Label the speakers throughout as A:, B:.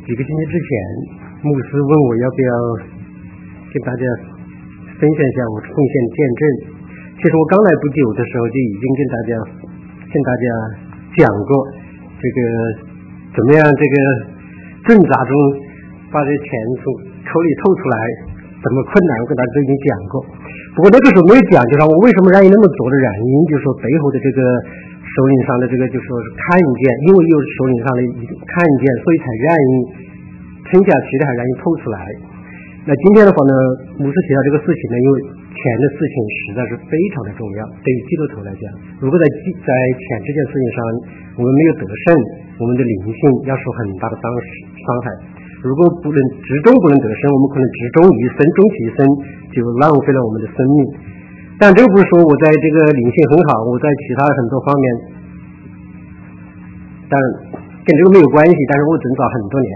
A: 几个星期之前，牧师问我要不要跟大家分享一下我奉献见证。其实我刚来不久的时候就已经跟大家讲过这个怎么样这个挣扎中把这钱从口里透出来，怎么困难我跟大家都已经讲过。不过那个时候没有讲，就是我为什么愿意那么做的原因，就是说背后的这个首领上的这个就是说是看见，因为有首领上的看见，所以才愿意撑下去的，还愿意透出来。那今天的话呢，牧师提到这个事情呢，因为钱的事情实在是非常的重要，对于基督徒来讲，如果在钱这件事情上我们没有得胜，我们的灵性要受很大的伤害。如果不能得胜，我们可能只终一生，终其一生就浪费了我们的生命。但这个不是说我在这个灵性很好，我在其他很多方面，但跟这个没有关系，但是我挣扎很多年。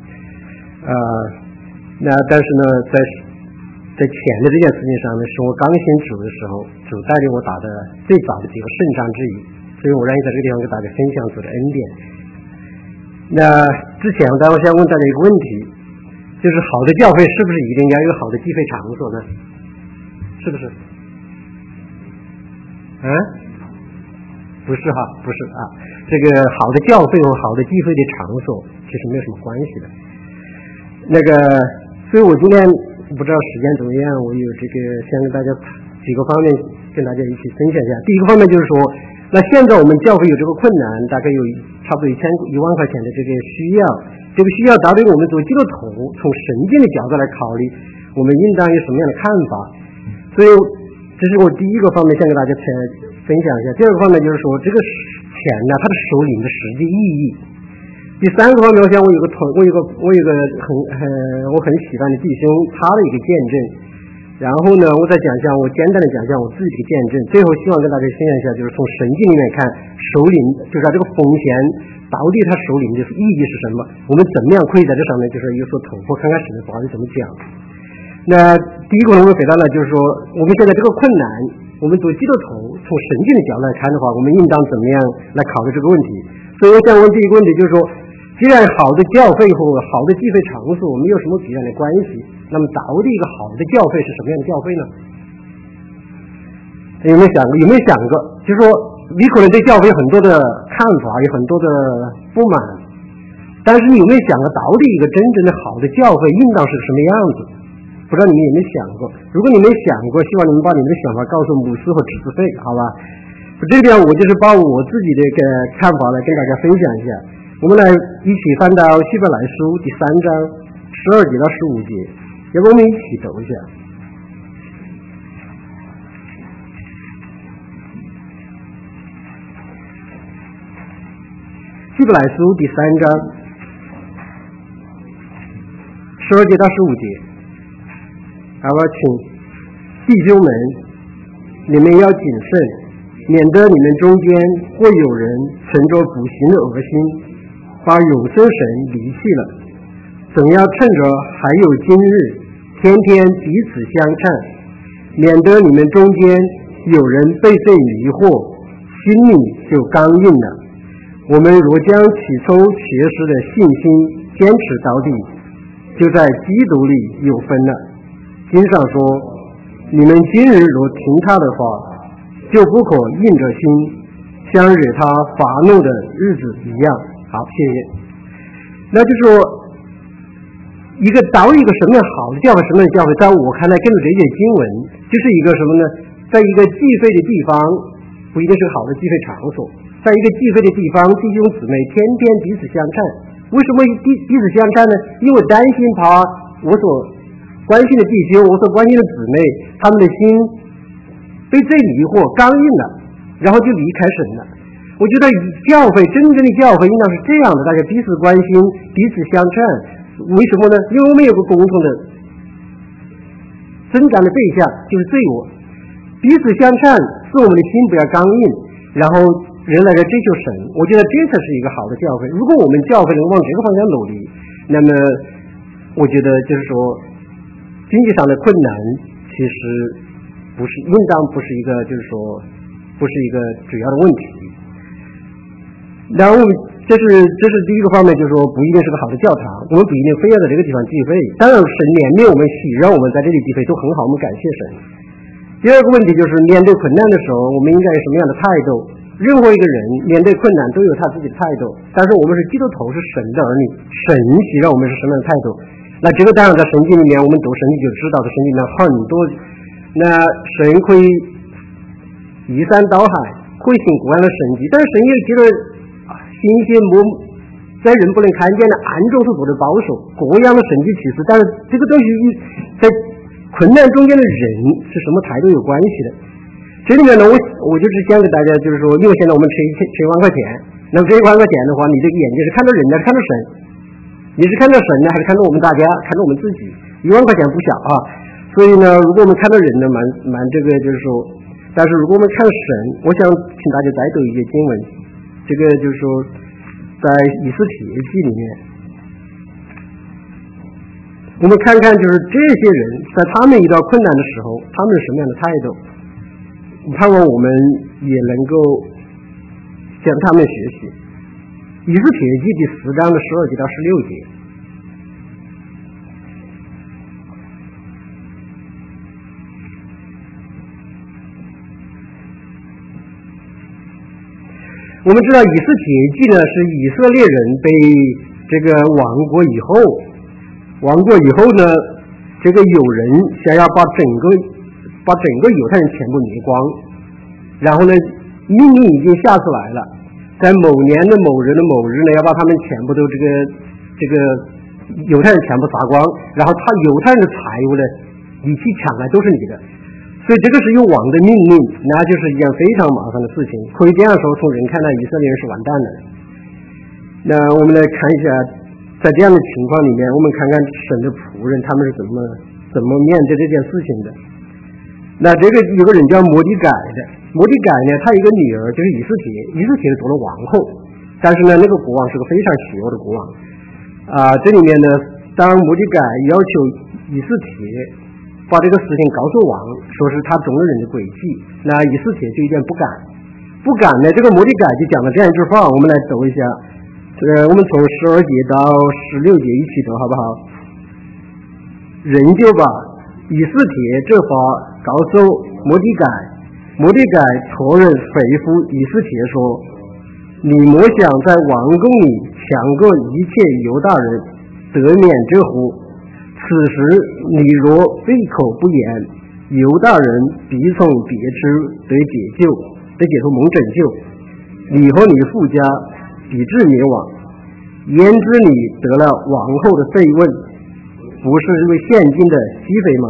A: 但是呢，在钱的这件事情上呢，是我刚信主的时候，主带领我打的最早的几个胜仗之一，所以我愿意在这个地方跟大家分享主的恩典。那之前我想问大家一个问题，就是好的教会是不是一定要有好的祭费场所呢？是不是？不是哈，不是啊。这个好的教会和好的祭费的场所其实没有什么关系的。所以我今天不知道时间怎么样，我有这个想跟大家几个方面跟大家一起分享一下。第一个方面就是说，那现在我们教会有这个困难，大概有差不多1万块钱的这个需要，这个需要达到我们做基督徒从神经的角度来考虑，我们应当有什么样的看法。所以这是我第一个方面想跟大家分享一下。第二个方面就是说，这个钱呢，它的首领的实际意义。第三个方面，我想我有个我很喜欢的弟兄，他的一个见证。然后呢，我再我简单的讲一下我自己的见证。最后希望跟大家分享一下，就是从神经里面看，首领就是这个风险到底他首领的意义是什么？我们怎么样可以在这上面就是有所突破？看看神的话是怎么讲。那第一个我回答了，就是说我们现在这个困难，我们做基督徒从神经的角度来看的话，我们应当怎么样来考虑这个问题？所以我想问第一个问题就是说，既然好的教会和好的祭费场所没有什么必然的关系，那么到底一个好的教会是什么样的教会呢？有没有想过？就是说，你可能对教会有很多的看法，有很多的不满，但是你有没有想过，到底一个真正的好的教会应当是什么样子？不知道你们有没有想过？如果你没想过，希望你们把你们的想法告诉牧师和执事会，好吧？这边我就是把我自己的一个看法来跟大家分享一下。我们来一起翻到希伯来书第3章12节到15节，要不我们一起读一下。希伯来书第3章12节到15节，我请弟兄们，你们要谨慎，免得你们中间或有人存着不行的恶心，把永生神离弃了。总要趁着还有今日，天天彼此相称，免得你们中间有人被罪迷惑，心里就刚硬了。我们若将起初学识的信心坚持到底，就在基督里有分了。经上说，你们今日若听他的话，就不可硬着心，像惹他发怒的日子一样。好，谢谢。那就是说，到一个什么样好的教会，什么样的教会，在我看来，根据这些经文，就是一个什么呢？在一个祭费的地方，不一定是好的祭费场所。在一个祭费的地方，弟兄姊妹天天彼此相称。为什么彼此相称呢？因为担心怕我所关心的弟兄，我所关心的姊妹，他们的心被罪迷惑，刚硬了，然后就离开神了。我觉得教会真正的教会应当是这样的，大家彼此关心，彼此相称。为什么呢？因为我们有个共同的增长的对象，就是罪我。彼此相称，使我们的心不要刚硬，然后人来追求神。我觉得这才是一个好的教会。如果我们教会能往这个方向努力，那么我觉得就是说，经济上的困难其实应当不是一个，就是说不是一个主要的问题。然后我们这是第一个方面，就是说不一定是个好的教堂，我们不一定非要在这个地方聚会。当然，神怜悯我们，喜让我们在这里聚会都很好，我们感谢神。第二个问题就是面对困难的时候，我们应该有什么样的态度？任何一个人面对困难都有他自己的态度，但是我们是基督徒，是神的儿女，神喜让我们是什么样的态度？那这个当然在圣经里面，我们读圣经就知道的，圣经里面很多，那神可以移山倒海，会行各样的神迹，但是神也觉得新鲜在人不能看见的暗中所做的保守，各样的神迹启示，但是这个东西在困难中间的人是什么态度有关系的。这里面呢，我就只想给大家，就是说，因为现在我们吃1万块钱，那么这1万块钱的话，你这个眼睛是看着人呢，是看着神？你是看着神呢，还是看着我们大家，看着我们自己？1万块钱不小啊，所以呢，如果我们看着人呢，蛮这个就是说，但是如果我们看神，我想请大家再读一些经文，这个就是说，在以斯帖记里面，我们看看就是这些人在他们遇到困难的时候，他们是什么样的态度？盼望我们也能够向他们学习。以斯帖记第4章的12节到16节，我们知道以斯帖记呢是以色列人被这个亡国以后呢，这个有人想要把整个犹太人全部灭光，然后呢命令已经下出来了，在某年的某日呢要把他们全部都这个犹太人全部杀光，然后犹太人的财物呢一起抢来都是你的，所以这个是有王的命令，那就是一件非常麻烦的事情。可以这样说，从人看来以色列人是完蛋了。那我们来看一下，在这样的情况里面，我们看看神的仆人他们是怎么面对这件事情的。那这个有个人叫摩底改的，摩底改呢，他有一个女儿就是以斯帖做了王后，但是呢，那个国王是个非常邪恶的国王这里面呢，当摩底改要求以斯帖把这个事情告诉王，说是他中了人的诡计，那以斯帖就有点不敢呢，这个摩底改就讲了这样一句话，我们来读一下，我们从12节到16节一起读好不好？人就把以斯帖这话告诉摩底改，摩底改托人回复以斯帖说，你莫想在王宫里强过一切犹大人，得免这乎？此时你若闭口不言，犹大人必从别处得解脱蒙拯救，你和你父家必至灭亡。焉知你得了王后的废位，不是为现今的息费吗？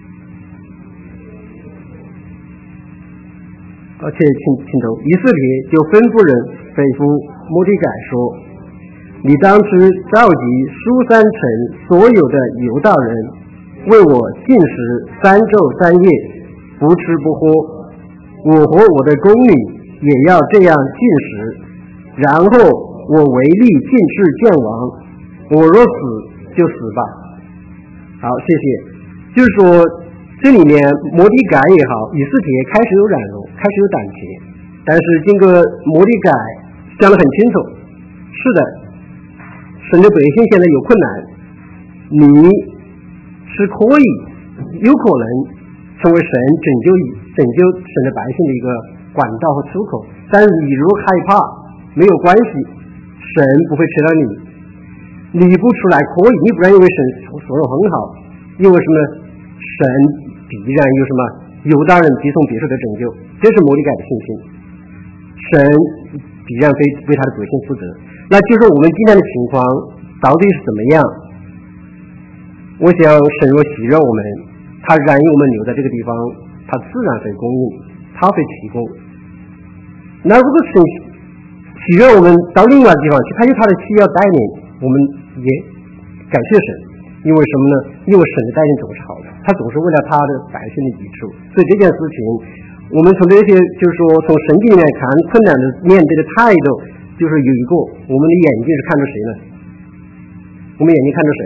A: 而且请读，以色列就吩咐人吩咐摩底改说，你当时召集书珊城所有的犹大人，为我禁食3昼3夜，不吃不喝，我和我的宫女也要这样禁食，然后我唯利尽是见王，我若死就死吧。好，谢谢。就是说这里面摩底改也好，以斯帖开始有软弱，开始有胆怯，但是经过摩底改讲得很清楚，是的，神的百姓现在有困难，你是可以有可能成为神拯救神的百姓的一个管道和出口，但是你如果害怕没有关系，神不会吃到你不出来可以，你不然因为神所有很好，因为什么？神必然有什么犹大人必从别处的拯救，这是摩底改的信心，神必然为他的百姓负责。那就是我们今天的情况到底是怎么样？我想神若喜悦我们，他让我们留在这个地方，他自然会供应，他会提供。那如果神喜悦我们到另外的地方去，他有他的需要带领，我们也感谢神，因为什么呢？因为神的带领总是好的，他总是为了他的百姓的益处。所以这件事情，我们从这些就是说从神经里面看困难的面对的态度，就是有一个，我们的眼睛是看着谁呢？我们眼睛看着谁？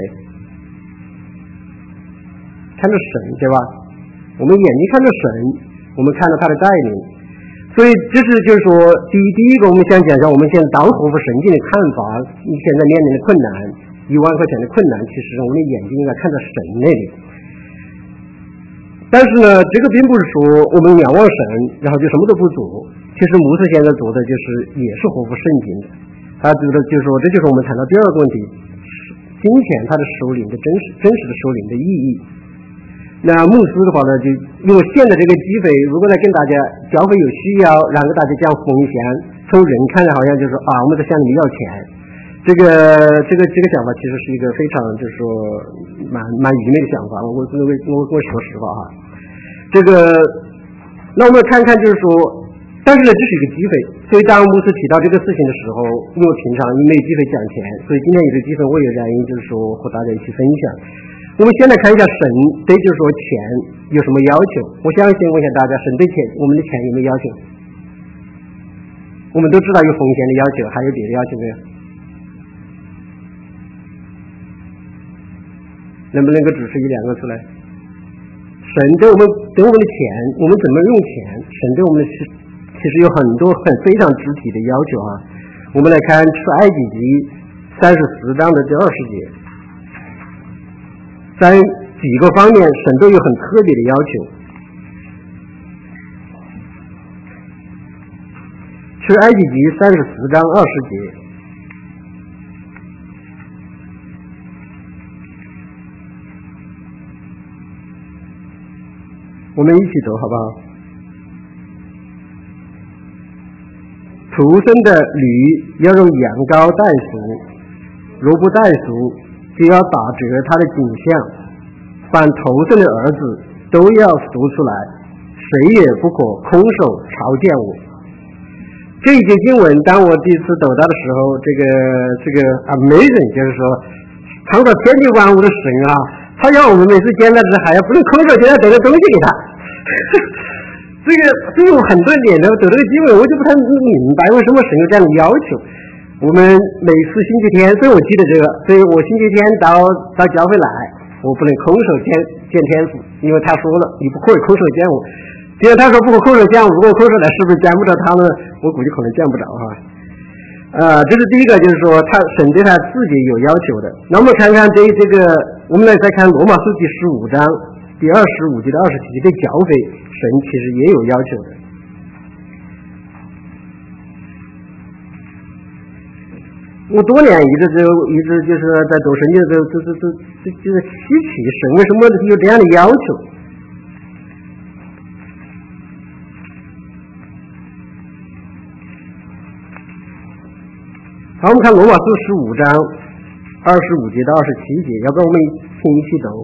A: 看着神，对吧？我们眼睛看着神，我们看到他的带领。所所以这是就是说，第一个我们想讲一下我们现在当活佛神经的看法，你现在面临的困难，1万块钱的困难，其实我们的眼睛应该看到神那里。但是呢，这个并不是说我们仰望神，然后就什么都不做。其实牧师现在做的也是活佛圣经的。他觉得就是说，这就是我们谈到第二个问题，金钱它的首领的真实的首领的意义。那牧师的话呢，就因为现在这个机会，如果来跟大家教会有需要，然后大家讲奉献，从人看来好像就是我们在向你们要钱。这个想法其实是一个非常就是说蛮愚昧的想法。我说实话哈，那我们看看就是说，但是呢，这是一个机会。所以当牧师提到这个事情的时候，因为平常没有机会讲钱，所以今天有这个机会，我也愿意就是说和大家一起分享。我们先来看一下神对就是说钱有什么要求。我想先问一下大家，神对我们的钱有没有要求？我们都知道有奉献的要求，还有别的要求没有？能不能够指出1-2个出来？神对我们的钱，我们怎么用钱？神对我们其实有很多非常具体的要求啊。我们来看出埃及记34章的第20节，在几个方面神都有很特别的要求。出埃及记34章20节。我们一起读好不好？出生的驴要用羊羔代赎，如不代赎，就要打折他的颈项。凡头生的儿子都要赎出来，谁也不可空手朝见我。这一节经文，当我第一次读到的时候，这个amazing，就是说，创造天地万物的神啊，他要我们每次见到时还要不能空手，就要得个东西给他。这个对于很多年的读这个经文，我就不太明白为什么神有这样的要求。我们每次星期天，所以我记得这个，所以我星期天到教会来，我不能空手见天父，因为他说了，你不可以空手见我。既然他说不可空手见我，如果空手来，是不是见不着他呢？我估计可能见不着哈。这是第一个，就是说神对他自己有要求的。那我们看看我们来再看罗马书第15章第25节到27节，对教会神其实也有要求的。我多年一直就是在读圣经的时候，就是稀奇神为什么有这样的要求。好，我们看罗马书15章25节到27节，要不然我们一起读。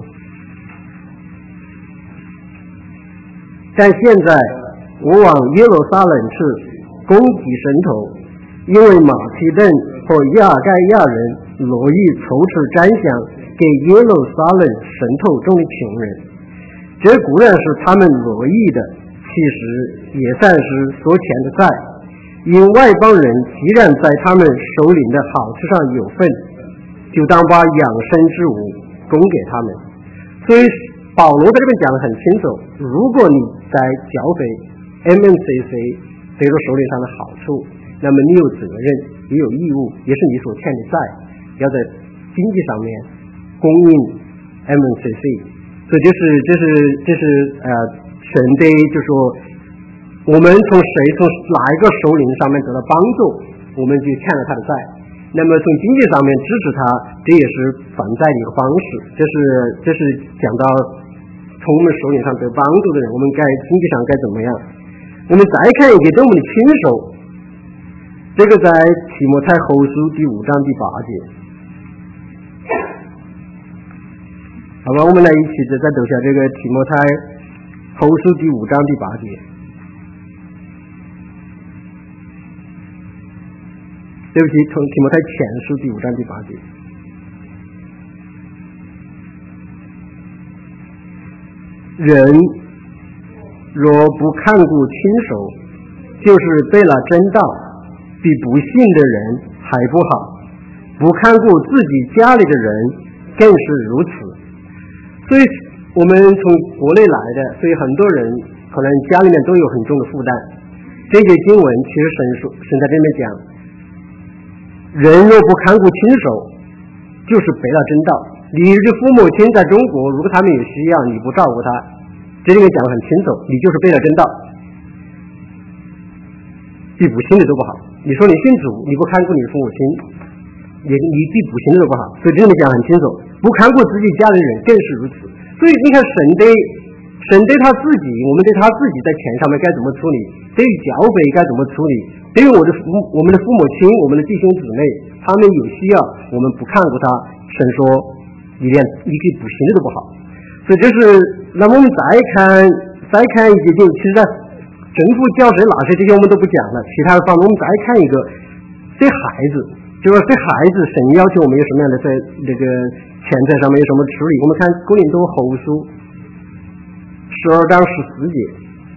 A: 但现在我往耶路撒冷去攻击神头，因为马其顿和亚该亚人乐意筹持瞻想给耶路撒冷神头中的穷人，这固然是他们乐意的，其实也算是所欠的债。因外邦人既然在他们手领的好处上有份，就当把养生之物供给他们。所以保罗在这边讲得很清楚，如果你在教会 MNCC 得到手领上的好处，那么你有责任，也有义务，也是你所欠的债，要在经济上面供应 MNCC。所以这是神的，就是说我们从哪一个首领上面得到帮助，我们就欠了他的债。那么从经济上面支持他，这也是还债的一个方式。这是讲到从我们首领上得帮助的人，我们经济上该怎么样。我们再看一个对我们的亲手，这个在提摩太后书第5章第8节。好吧，我们来一起再读下这个提摩太后书第5章第8节。对不起，从提摩太前书第5章第8节。人若不看顾亲手，就是背了真道，比不信的人还不好。不看顾自己家里的人更是如此。所以我们从国内来的，所以很多人可能家里面都有很重的负担。 这些经文其实神在这边讲，人若不看顾亲手，就是背了真道。你的父母亲在中国，如果他们有需要，你不照顾他，这里面讲得很清楚，你就是背了真道，比不信的都不好。你说你信主，你不看顾你的父母亲，你比不信的都不好。所以这里面讲得很清楚，不看顾自己家的人更是如此。所以你看神对他自己，我们对他自己在钱上面该怎么处理，对于教会该怎么处理，对于我们的父母亲，我们的弟兄姊妹，他们有需要，我们不看顾他，神说你连一个不信的都不好。所以这是，那么我们再看一些经，其实在政府教谁哪些这些我们都不讲了，其他的方面我们再看一个对孩子，就是对孩子神要求我们有什么样的在这个钱财上面有什么处理。我们看哥林多后书12章14节，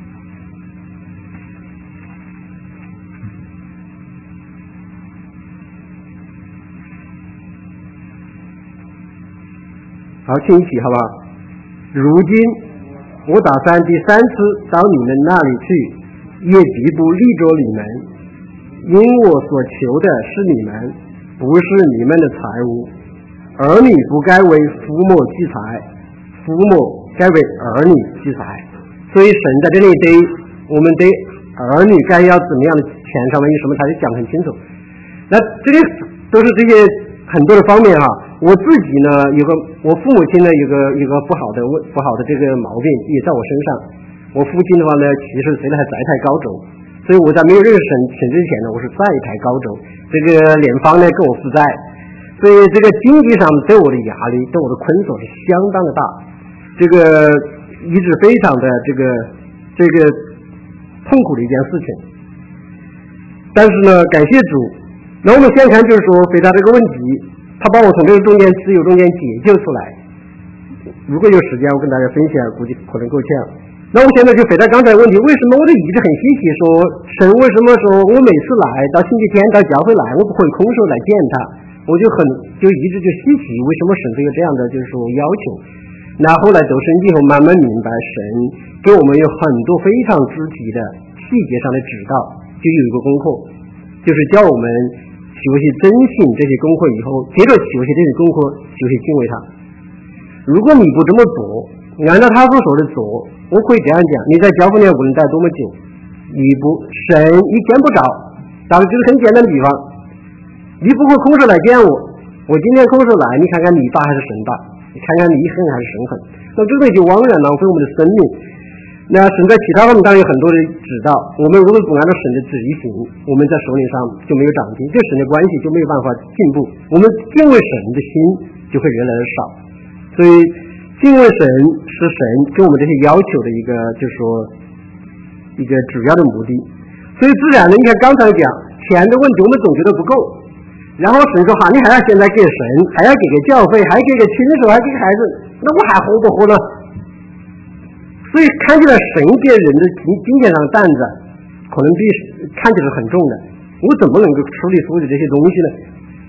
A: 好，请一起好不好？如今我打算第3次到你们那里去，也必不离着你们，因我所求的是你们，不是你们的财物。儿女不该为父母积财，父母该为儿女积财。所以神在这里对我们对儿女该要怎么样的钱上面有什么，他就讲很清楚。那这里都是这些很多的方面哈。我自己呢我父母亲呢有个不好的这个毛病也在我身上。我父亲的话呢，其实虽然还在台高中，所以我在没有认识神之前呢，我是在台高中，这个联邦呢跟我负债，所以这个经济上对我的压力，对我的捆锁是相当的大，这个一直非常的这个痛苦的一件事情。但是呢，感谢主。那我们先看就是说，回答这个问题，他把我从这个中间自由中间解救出来。如果有时间，我跟大家分享，估计可能够呛。那我现在就回答刚才的问题，为什么我就一直很稀奇说，神为什么说我每次来到星期天到教会来，我不会空手来见他？我就一直就稀奇，为什么神会有这样的就是说要求？那后来读圣经后慢慢明白，神给我们有很多非常具体的细节上的指导，就有一个功课，就是叫我们学习遵行这些功课以后，接着学习这些功课，学习敬畏他。如果你不这么做，按照他所说的做，我可以这样讲，你在教会里无论待多么久，神你见不着。当然这是很简单的比方，你不会空手来见我今天空手来，你看看你大还是神大，你看看你恨还是神恨，那这个就枉然浪费我们的生命。那神在其他方面当然有很多的指导，我们如果不按照神的旨意行，我们在手领上就没有长进，对神的关系就没有办法进步，我们敬畏神的心就会越来越少。所以敬畏神是神跟我们这些要求的一个，就是说一个主要的目的。所以自然的，你看刚才讲钱的问题，我们总觉得不够，然后神说你还要现在给神，还要给教会，还给亲属，还给孩子，那我还活不活呢？所以看起来神给人的金钱上的担子可能比看起来很重的，我怎么能够处理所有的这些东西呢？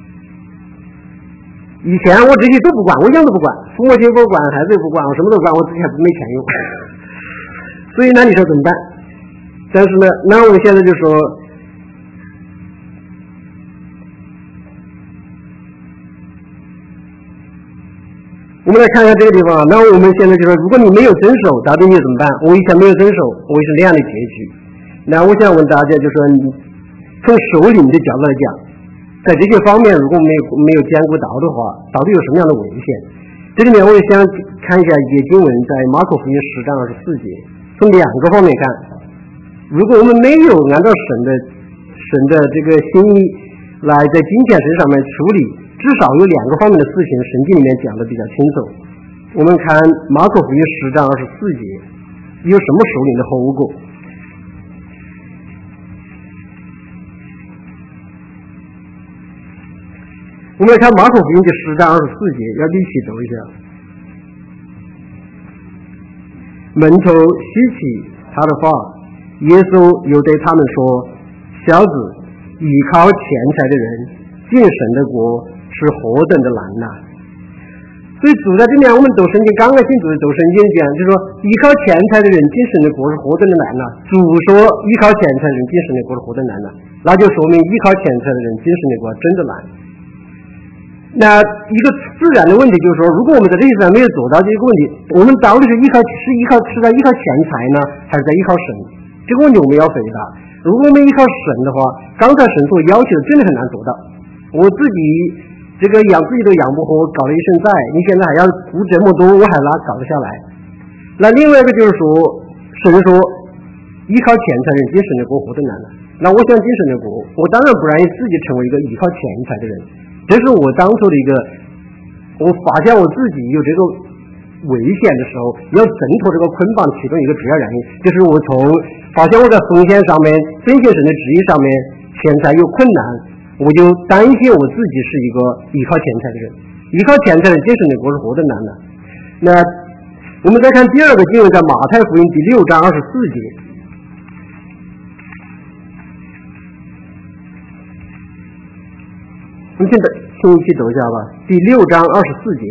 A: 以前我这些都不管，我一样都不管，父母亲不管，孩子也不管，我什么都管，我自己还没钱用。所以那你说怎么办？但是呢，那我们现在就说，我们来看一下这个地方。那我们现在就说，如果你没有遵守，到底你怎么办？我以前没有遵守，我也是那样的结局。那我想问大家，就说你从首领的角度来讲，在这些方面如果没有兼顾到的话，到底有什么样的危险？这里面我也想看一下一节经文，在马可福音10章24节，从两个方面看，如果我们没有按照神的这个心意来在金钱上面处理，至少有两个方面的事情，圣经里面讲的比较清楚。我们看马可福音10章24节，有什么首领的后果？我们来看马可福音10章24节，要一起读一下。门徒吸取他的话，耶稣又对他们说：小子，依靠钱财的人进神的国是何等的难呐！ 所以主在这边我们读圣经，刚刚信主的读圣经讲，就是说依靠钱财的人进神的国是何等的难呢？主说依靠钱财的人进神的国是何等难呢？那就说明依靠钱财的人进神的国真的难。那一个自然的问题就是说，如果我们在这一上没有做到这个问题，我们到底是在依靠钱财呢，还是在依靠神？这个问题我们要回答。如果我们依靠神的话，刚才神所要求的真的很难做到。我自己这个养自己都养不活，搞了一身债，你现在还要付这么多，我还哪搞得下来？那另外一个就是说，神说依靠钱财人进神的国活得难了。那我想进神的国，我当然不愿意自己成为一个依靠钱财的人。这是我当初的一个，我发现我自己有这个危险的时候，要挣脱这个捆绑其中一个主要原因，就是我从发现我在奉献上面、遵行神的旨意上面，钱财有困难，我就担心我自己是一个依靠钱财的人。依靠钱财的进神的国是何等难呢？那我们再看第二个经文，在马太福音第6章24节。我们现在请一起读一下吧，第6章24节。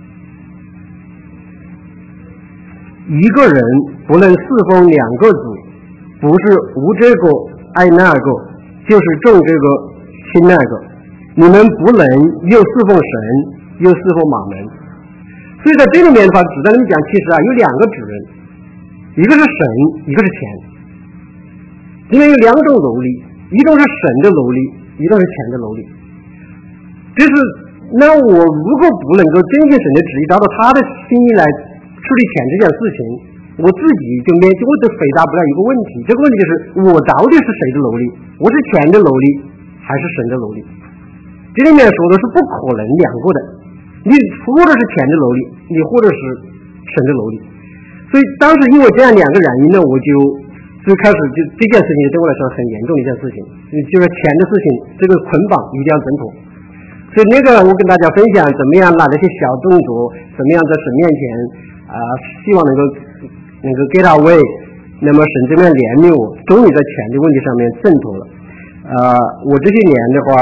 A: 一个人不能侍奉两个主，不是无这个爱那个，就是重这个轻那个。你们不能又侍奉神，又侍奉马门。所以在这里面的话，指的里面讲，其实有两个指人，一个是神，一个是钱。因为有两种奴隶，一种是神的奴隶，一种是钱的奴隶。就是那我如果不能够遵行神的旨意，达到他的心意来处理钱这件事情，我自己就回答不了一个问题。这个问题就是我到底是谁的奴隶？我是钱的奴隶还是神的奴隶？这里面说的是不可能两个的，你或者是钱的奴隶，你或者是神的奴隶。所以当时因为这样两个原因呢，我就最开始就这件事情对我来说很严重的一件事情，就是钱的事情，这个捆绑一定要挣脱。所以那个我跟大家分享怎么样拿这些小动作，怎么样在神面前希望能够 get away， 那么神这边怜悯我，终于在钱的问题上面挣脱了。我这些年的话，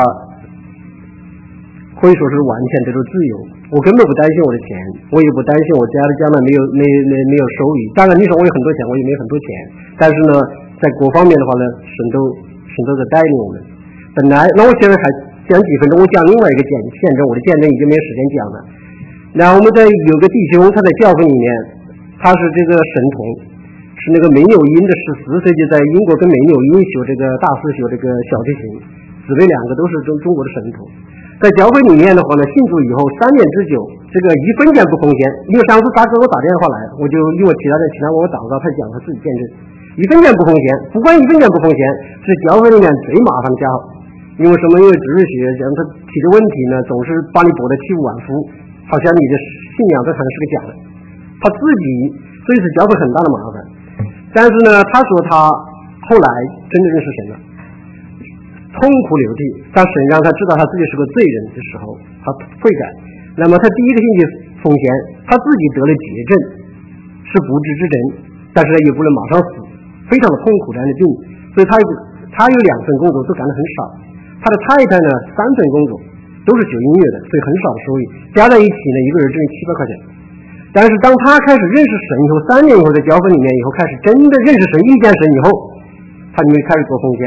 A: 可以说是完全得到自由，我根本不担心我的钱，我也不担心我家的将来没有收益。当然你说我有很多钱，我也没有很多钱，但是呢，在各方面的话呢，神都在带领我们。本来那我现在还讲几分钟，我讲另外一个见证，我的见证已经没有时间讲了。那我们有个弟兄，他在教会里面，他是这个神童，是那个梅纽因的14岁就在英国跟梅纽因学这个大师学这个小提琴，姊妹两个都是中国的神童。在教会里面的话呢，信主以后3年之久，这个一分钱不奉献。因为上次他给我打电话来，我就因为其他我祷告，他讲他自己见证，一分钱不奉献，不管一分钱不奉献，是教会里面最麻烦的家伙。因为什么？因为知识学讲他提的问题呢，总是把你驳得体无完肤，好像你的信仰这好像是个假的。他自己所以是教会很大的麻烦。但是呢，他说他后来真的认识神了，痛苦流涕，当神让他知道他自己是个罪人的时候，他悔改。那么他第一个星期奉献，他自己得了绝症，是不治之症，但是也不能马上死，非常的痛苦这样的病。所以他有2份工作都干得很少。他的太太呢3份工作都是学音乐的，所以很少收益，加在一起呢一个人挣700块钱。但是当他开始认识神以后，3年以后在教会里面以后开始真的认识神、遇见神以后，他就开始做奉献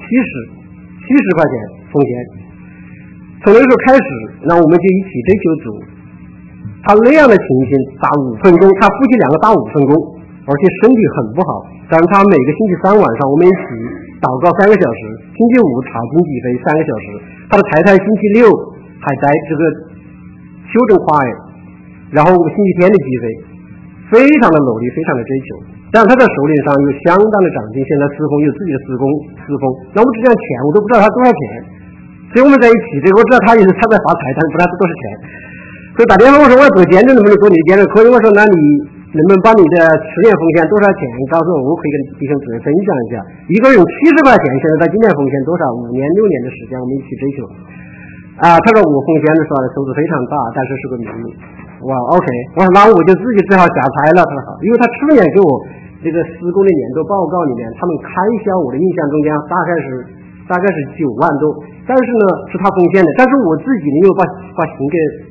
A: ，70块钱奉献。从那个时候开始，那我们就一起追求主。他那样的情形打5份工，他夫妻2个打5份工，而且身体很不好。但是他每个星期3晚上我们一起祷告3个小时，星期5查经几飞3个小时。他的太太星期6还在这个修正花园，然后星期天的几飞，非常的努力，非常的追求。但是他在手领上有相当的长进，现在施工有自己的施工，那我只讲钱，我都不知道他多少钱。所以我们在一起，我知道他在发财，但是不知道多少钱。所以打电话我说我要做见证，能不能做你的见证？可以。我说那你能不能把你的10年奉献多少钱告诉我，我可以跟弟兄姊妹分享一下。一个人70块钱，现在他今年奉献多少？5年6年的时间，我们一起追求。他说我奉献的时候收入非常大，但是是个秘密。哇 ，OK， 我说那我就自己只好下台了。他说好，因为他去年给我这个施工的年度报告里面，他们开销我的印象中间大概是9万多，但是呢是他奉献的，但是我自己呢又把钱给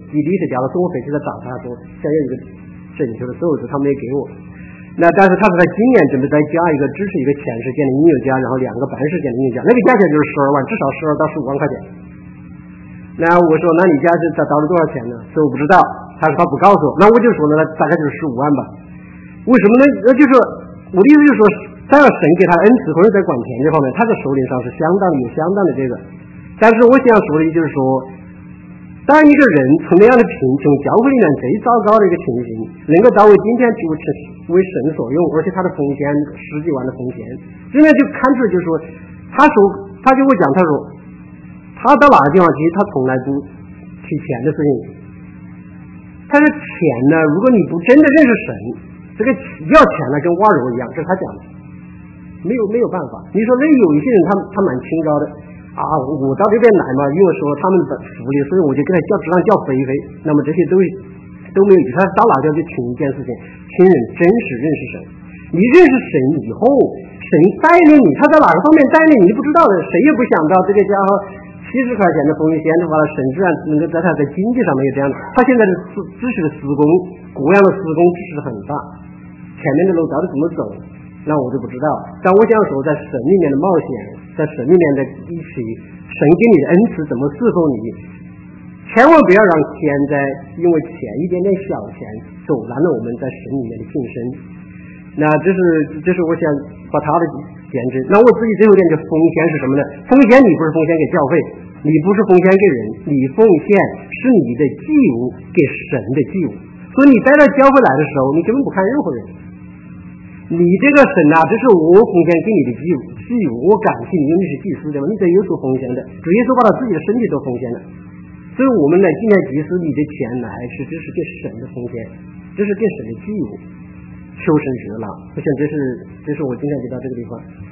A: 吉利是加了，所以我回去再找他说想要一个正确的数字，他没给我。那但是他说他今年准备再加一个，只是一个全时间的音乐家，然后2个半时间的音乐家，那个价钱就是12万，至少12到15万块钱。那我说那你家是到了多少钱呢？说我不知道，他说他不告诉我，那我就说呢，大概就是15万吧。为什么呢？就是我的意思就是说，当然神给他恩赐或者在管钱这方面，他在手领上是相当的这个。但是我想说的就是说，当一个人从那样的贫穷教会里面最糟糕的一个情形，能够到为今天就为神所用，而且他的奉献10几万的奉献，这边就看出就是说，他就会讲，他说他到哪个地方去，他从来不提钱的事情。他说钱呢，如果你不真的认识神，这个要钱呢跟挖肉一样，这是他讲的，没有办法。你说那有一些人他蛮清高的啊，我到这边来嘛，因为说他们的福利，所以我就跟他叫飞飞。那么这些都没有，他到哪就听一件事情，亲人真实认识神。你认识神以后，神带领你，他在哪个方面带领你不知道的，谁也不想到这个家伙70块钱的奉献的话，神自然能够在他的经济上面有这样的。他现在的知识的施工，各样的施工知识很大，前面的路到底怎么走，那我就不知道。但我想说，在神里面的冒险，在神里面的一起，神给你的恩赐怎么侍奉你，千万不要让钱在因为钱一点点小钱阻拦了我们在神里面的晋升。那这是我想把他的见证。那我自己最后一点就奉献是什么呢？奉献你不是奉献给教会，你不是奉献给人，你奉献是你的祭物给神的祭物。所以你带到教会来的时候，你根本不看任何人，你这个神啊，这是我奉献给你的祭物，我感谢你，因为你是祭司对吧？你得有所奉献的，主耶稣把他自己的身体都奉献了。所以我们呢，今天祭司你的钱来是这是给神的奉献，这是给神的祭物，求神悦纳。我想这是我今天就到这个地方。